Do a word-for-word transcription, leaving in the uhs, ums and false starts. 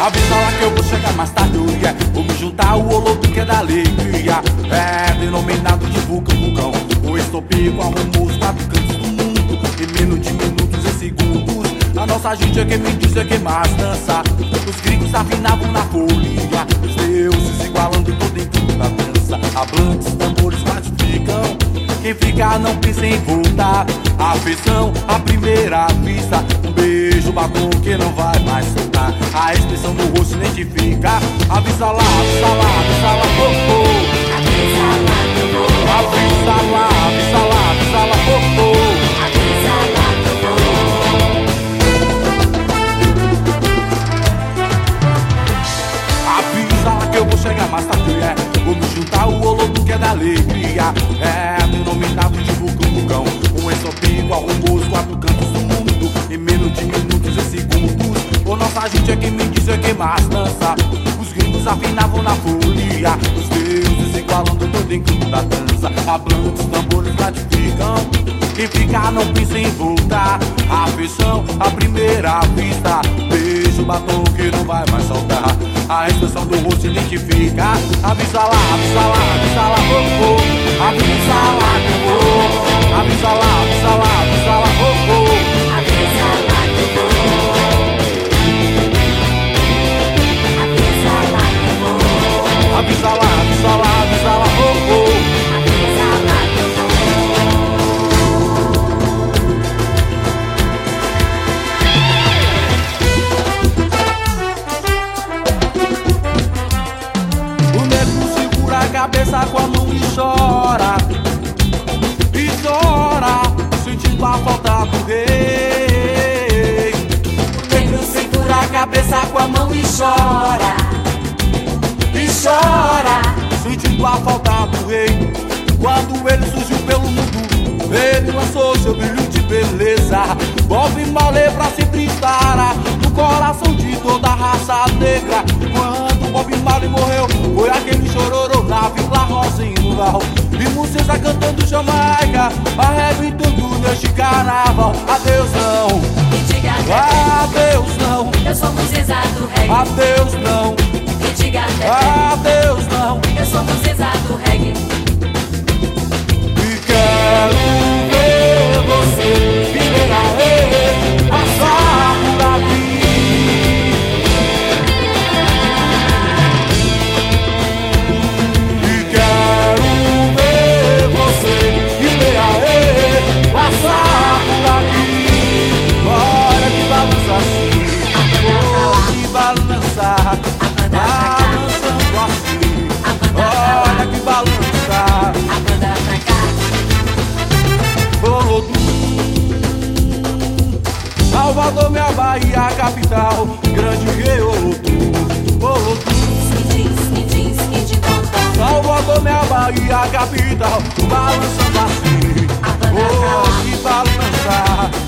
Avisa lá que eu vou chegar mais tarde, oh yeah. Vou me juntar ao Olodo que é da alegria. É denominado de vulcão, vulcão. O estopim com arrumou os quatro cantos do mundo. Em menos de minutos e segundos, a nossa gente é quem me diz é quem mais dança. Os gringos afinavam na folia, os deuses igualando todo encanto da dança. Hablantes, tambores ratificam, quem ficar não pensa em voltar. Afeição à primeira vista, um beijo batom que não vai mais soltar. A expressão do rosto identifica. Avisa lá, avisa lá, avisa lá, oh, oh. Avisa lá que eu vou. Avisa lá, avisa lá, avisa lá, oh, oh. Avisa lá que eu vou. Avisa lá que eu vou chegar mais tarde, é. Vou me juntar ao Olodo que é da alegria. É denominado de vulcão, vulcão. Um estopim arrumou os quatro cantos do mundo. Em menos de minutos e segundos, o nossa gente é quem me diz é quem mais dança. Os gringos afinavam na folia, os deuses igualando todo encanto da dança. Hablantes, tambores ratificam, quem ficar não pensa em voltar. Afeição à primeira vista, beijo, batom que não vai mais soltar. A expressão do rosto identifica. Avisa lá, avisa lá, avisa lá, oh, oh. Avisa lá que eu vou. Avisa lá, avisa lá, avisa lá, oh, oh. Avisa lá que eu vou. Avisa lá que eu vou. Avisa lá, avisa lá, avisa lá, oh, oh. Avisa lá que eu vou. O nego segura a cabeça com a mão e chora. E chora, sentindo a falta do rei. O negro segura a cabeça com a mão e chora. E chora, sentindo a falta do rei. Quando ele surgiu pelo mundo, ele lançou seu brilho de beleza. Bob Marley pra sempre estará no coração de toda a raça negra. Quando Bob Marley morreu, foi aquele chororô na Vila Rosa em Rural. Vimos César cantando Jamaica, arrebentando neste carnaval. Adeus não, Me diga até adeus não, eu sou Mucisa do reggae. adeus não, Me diga até adeus não. eu sou Mucisa do reggae. E quero ver você viver aí, passar por aqui. E quero ver você viver aí, passar por aqui. Olha que balança assim, oh, que balança, balançando assim. Olha que balança. A banda pra cá. Olodo, Salvador, minha Bahia, capital, grande rei Olodo, Olodo, Skin, skin, skin, de tom, tom. Salvador, minha Bahia, capital, balançando assim, oh, que balança,